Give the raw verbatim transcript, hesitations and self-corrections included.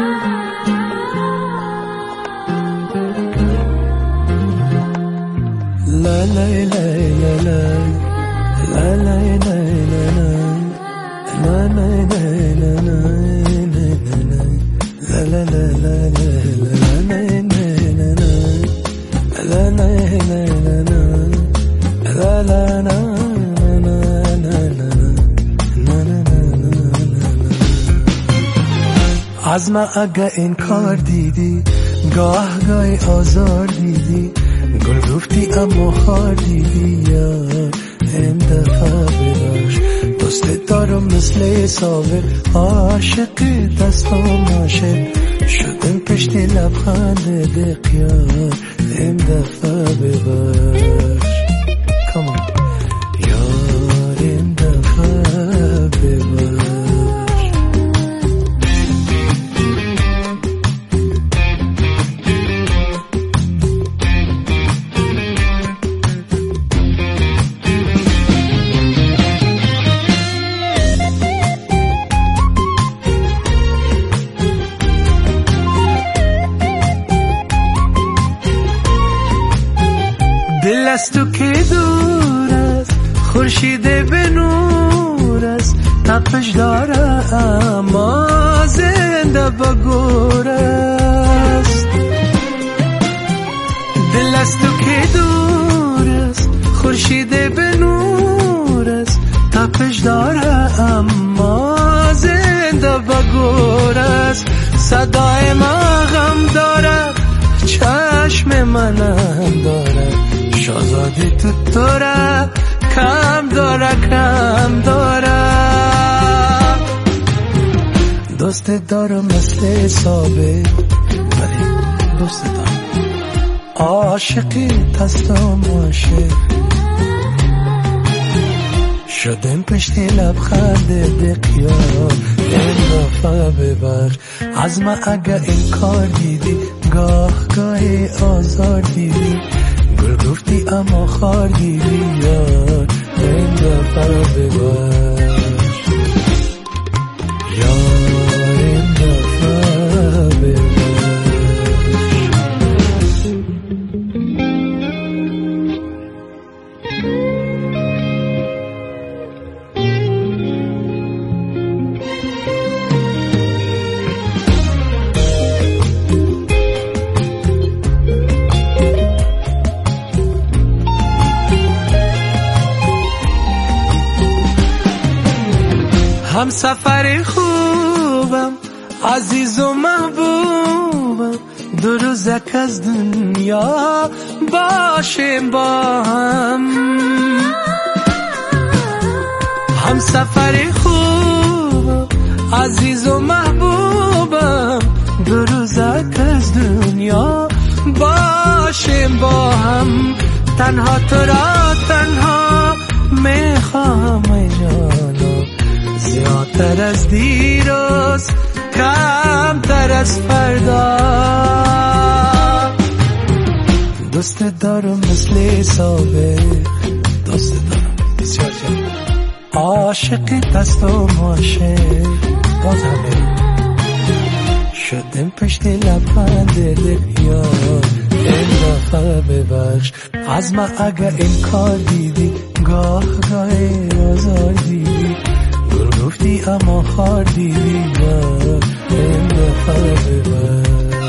La la la la la la la la la la la la la la la la la از من اگه این کار دیدی گاه گاهی آزار دیدی گل گفتی اما خار دیدی یار این دفعه ببخش دوست دارم مثل سابق عاشق دستم عاشق شدم پشت لبخند دق یار این دفعه ببخش Come on یار این دفعه ببخش دل از تو که دور است خورشید به نور است تپش داره اما زنده با گور است دل از تو که دور است خورشید به نور است تپش داره اما زنده با گور است صدای ما غم داره چشم منم داره شازاده تو داره کم داره کم داره دوست دارم مثل سابق ولی دوست دارم عاشقی دستم عاشق شدم پشت لبخند دقیار این دفعه ببخش از من اگه این کار دیدی گاه گاهی آزار دیدی گل گفتی اما خار دیدی یار این دفعه ببخش یار این دفعه ببخش هم سفر خوبم عزیز و محبوبم دو روزک از دنیا باشیم با هم هم سفر خوبم عزیز و محبوبم دو روزک از دنیا باشیم با هم تنها تو را تنها میخوام ای جانم زیادتر از دیروز کمتر از فردا دوست دارم مثل سابق دوست دارم بسیار جان عاشقی دستم عاشق باز همه شدم پشت لبخند دقیار این دفعه ببخش از من اگه این کار دیدی گاه گاهی آزار دیدی گل گفتی اما خار دیدی این دفعه ببخش